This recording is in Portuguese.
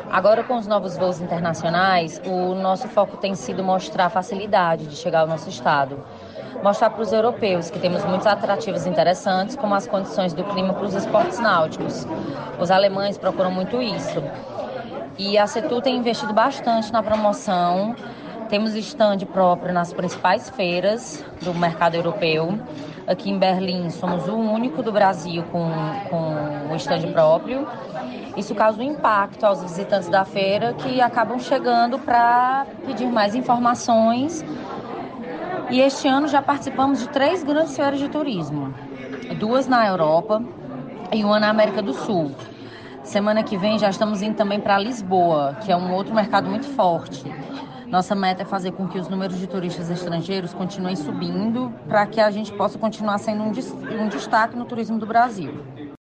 Agora, com os novos voos internacionais, o nosso foco tem sido mostrar a facilidade de chegar ao nosso estado. Mostrar para os europeus que temos muitos atrativos interessantes, como as condições do clima para os esportes náuticos. Os alemães procuram muito isso. E a Setu tem investido bastante na promoção. Temos stand próprio nas principais feiras do mercado europeu. Aqui em Berlim, somos o único do Brasil com o stand próprio. Isso causa um impacto aos visitantes da feira que acabam chegando para pedir mais informações. E este ano já participamos de 3 grandes feiras de turismo. 2 na Europa e 1 na América do Sul. Semana que vem já estamos indo também para Lisboa, que é um outro mercado muito forte. Nossa meta é fazer com que os números de turistas estrangeiros continuem subindo para que a gente possa continuar sendo um destaque no turismo do Brasil.